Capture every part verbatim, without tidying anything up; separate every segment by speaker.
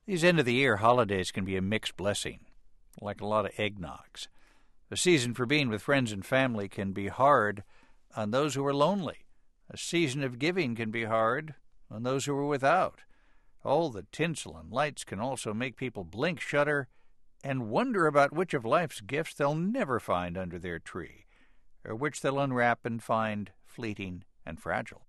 Speaker 1: These end-of-the-year holidays can be a mixed blessing, like a lot of eggnogs. A season for being with friends and family can be hard on those who are lonely. A season of giving can be hard on those who are without. All the tinsel and lights can also make people blink, shudder, and wonder about which of life's gifts they'll never find under their tree, or which they'll unwrap and find fleeting and fragile.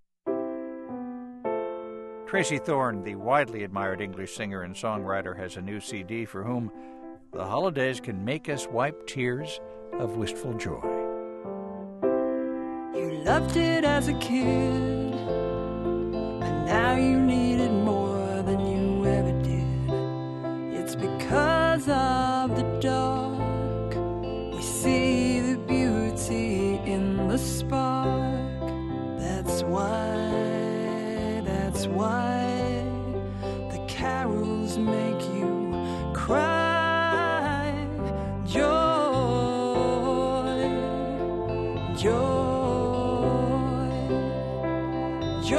Speaker 1: Tracy Thorn, the widely admired English singer and songwriter, has a new C D for whom the holidays can make us wipe tears of wistful joy.
Speaker 2: You loved it as a kid, but now you need it more than you ever did. It's because of the dark we see the beauty in the spark. That's why, that's why the carols make you cry. Joy, joy, joy,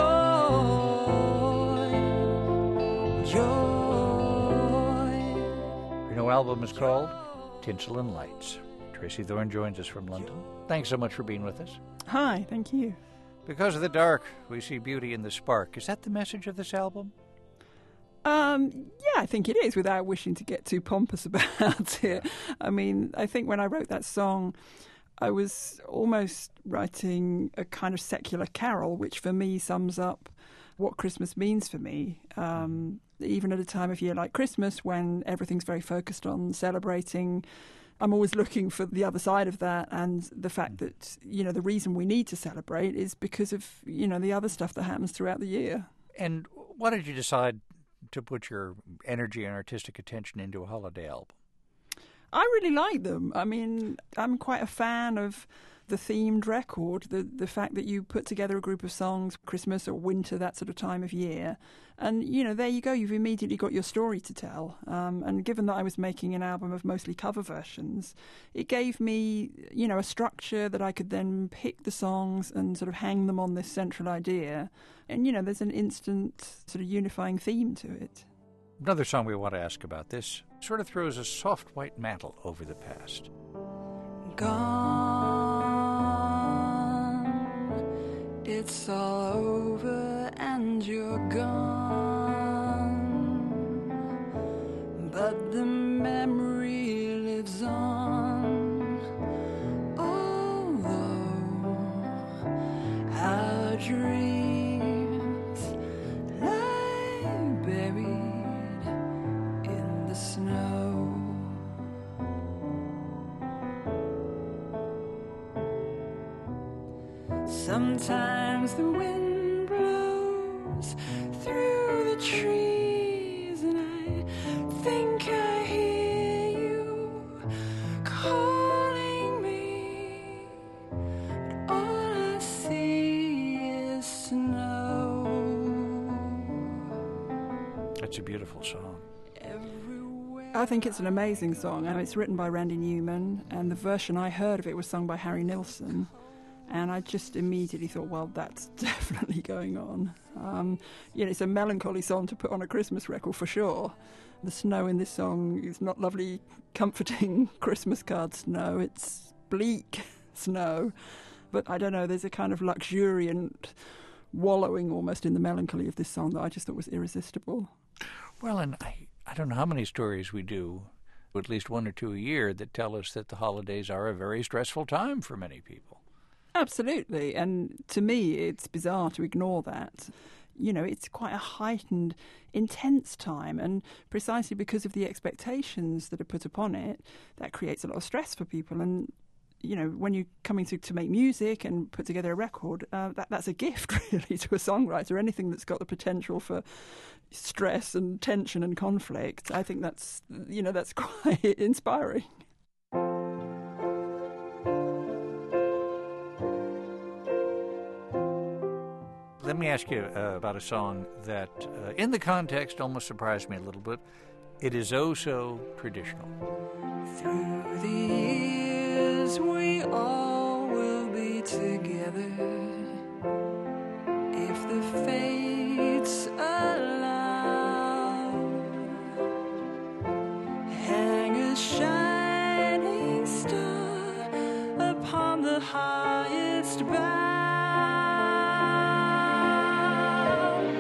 Speaker 2: joy.
Speaker 1: Her new album is called Tinsel and Lights. Tracy Thorn joins us from London. Thanks so much for being with us.
Speaker 3: Hi, thank you.
Speaker 1: Because of the dark, we see beauty in the spark. Is that the message of this album?
Speaker 3: Um, yeah, I think it is, without wishing to get too pompous about it. I mean, I think when I wrote that song, I was almost writing a kind of secular carol, which for me sums up what Christmas means for me. Um, even at a time of year like Christmas, when everything's very focused on celebrating, I'm always looking for the other side of that, and the fact that, you know, the reason we need to celebrate is because of, you know, the other stuff that happens throughout the year.
Speaker 1: And why did you decide to put your energy and artistic attention into a holiday album?
Speaker 3: I really like them. I mean, I'm quite a fan of the themed record, the the fact that you put together a group of songs, Christmas or winter, that sort of time of year. And, you know, there you go, you've immediately got your story to tell. Um, and given that I was making an album of mostly cover versions, it gave me, you know, a structure that I could then pick the songs and sort of hang them on this central idea. And, you know, there's an instant sort of unifying theme to it.
Speaker 1: Another song we want to ask about, this sort of throws a soft white mantle over the past.
Speaker 2: Gone, it's all over and you're gone, but the memory lives on, although our dreams lie buried in the snow. Sometimes the wind blows through the trees and I think I hear you calling me, but all I see is snow.
Speaker 1: That's a beautiful song.
Speaker 3: I think it's an amazing song. And it's written by Randy Newman, and the version I heard of it was sung by Harry Nilsson. And I just immediately thought, well, that's definitely going on. Um, you know, it's a melancholy song to put on a Christmas record for sure. The snow in this song is not lovely, comforting Christmas card snow. It's bleak snow. But I don't know, there's a kind of luxuriant wallowing almost in the melancholy of this song that I just thought was irresistible.
Speaker 1: Well, and I, I don't know how many stories we do, at least one or two a year, that tell us that the holidays are a very stressful time for many people.
Speaker 3: Absolutely. And to me, it's bizarre to ignore that. You know, it's quite a heightened, intense time. And precisely because of the expectations that are put upon it, that creates a lot of stress for people. And, you know, when you're coming to, to make music and put together a record, uh, that that's a gift, really, to a songwriter. Anything that's got the potential for stress and tension and conflict, I think that's, you know, that's quite inspiring.
Speaker 1: Let me ask you uh, about a song that, uh, in the context, almost surprised me a little bit. It is oh so traditional.
Speaker 2: Through the years we all will be together, if the fates allow. bound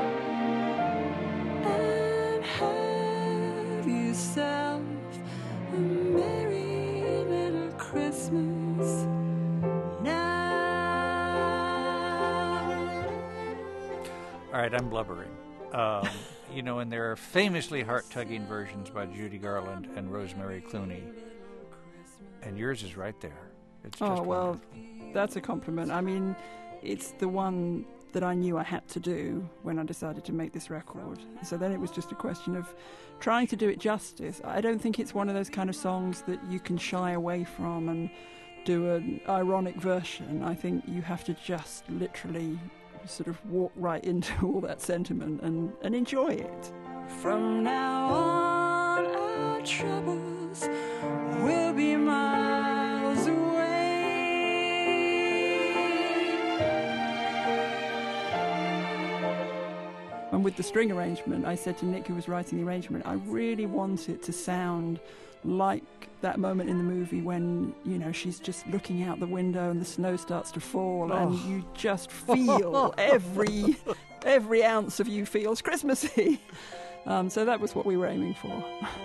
Speaker 2: and have yourself a merry little Christmas now.
Speaker 1: All right, I'm blubbering. Um, you know, and there are famously heart-tugging versions by Judy Garland and Rosemary Clooney. And yours is right there. It's just
Speaker 3: Oh, well,
Speaker 1: wonderful.
Speaker 3: that's a compliment. I mean, it's the one that I knew I had to do when I decided to make this record. So then it was just a question of trying to do it justice. I don't think it's one of those kind of songs that you can shy away from and do an ironic version. I think you have to just literally sort of walk right into all that sentiment and, and enjoy it.
Speaker 2: From now on, our troubles will be miles away.
Speaker 3: And with the string arrangement, I said to Nick, who was writing the arrangement, I really want it to sound like that moment in the movie when, you know, she's just looking out the window and the snow starts to fall,
Speaker 1: Oh.
Speaker 3: and you just feel every every ounce of you feels Christmassy. Um, so that was what we were aiming for.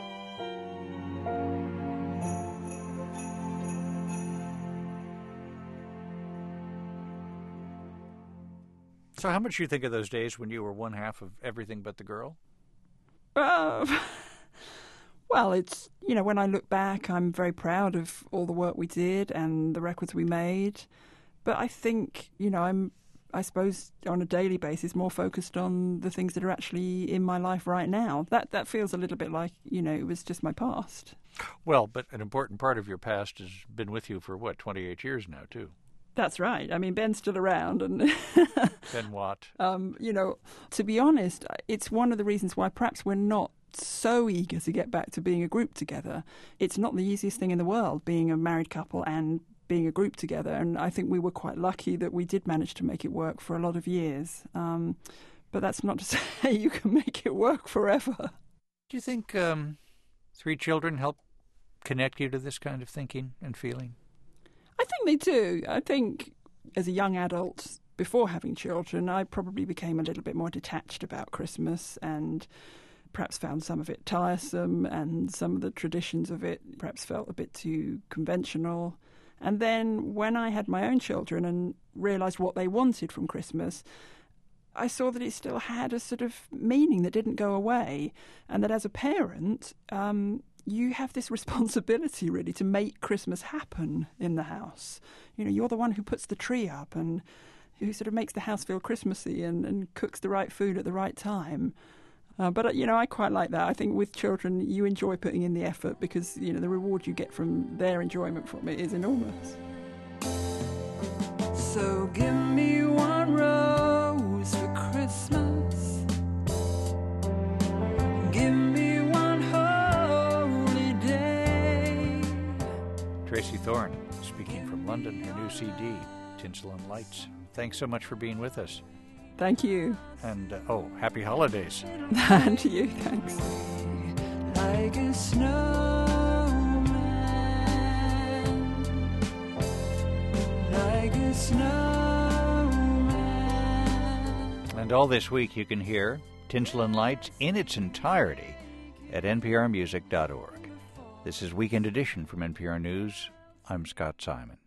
Speaker 1: So how much do you think of those days when you were one half of Everything But the Girl?
Speaker 3: Uh, well, it's, you know, when I look back, I'm very proud of all the work we did and the records we made. But I think, you know, I'm, I suppose, on a daily basis, more focused on the things that are actually in my life right now. That that feels a little bit like, you know, it was just my past.
Speaker 1: Well, but an important part of your past has been with you for, what, twenty-eight years now, too?
Speaker 3: That's right. I mean, Ben's still around, and
Speaker 1: Ben Watt.
Speaker 3: um, you know, to be honest, it's one of the reasons why perhaps we're not so eager to get back to being a group together. It's not the easiest thing in the world, being a married couple and being a group together, and I think we were quite lucky that we did manage to make it work for a lot of years. Um, but that's not to say you can make it work forever.
Speaker 1: Do you think um, three children help connect you to this kind of thinking and feeling?
Speaker 3: I think they do. I think as a young adult, before having children, I probably became a little bit more detached about Christmas and perhaps found some of it tiresome, and some of the traditions of it perhaps felt a bit too conventional. And then when I had my own children and realised what they wanted from Christmas, I saw that it still had a sort of meaning that didn't go away, and that as a parent, um, you have this responsibility really to make Christmas happen in the house. You know, you're the one who puts the tree up and who sort of makes the house feel Christmassy and, and cooks the right food at the right time. Uh, but, uh, you know, I quite like that. I think with children, you enjoy putting in the effort because, you know, the reward you get from their enjoyment from it is enormous.
Speaker 2: So give me one rose for Christmas. Give me one holy day.
Speaker 1: Tracy Thorn, speaking from London, her new C D, Tinsel and Lights. Thanks so much for being with us.
Speaker 3: Thank you.
Speaker 1: And, uh, oh, happy holidays.
Speaker 3: And to you, thanks.
Speaker 2: Like a snowman, like a snowman.
Speaker 1: And all this week you can hear Tinsel and Lights in its entirety at n p r music dot org. This is Weekend Edition from N P R News. I'm Scott Simon.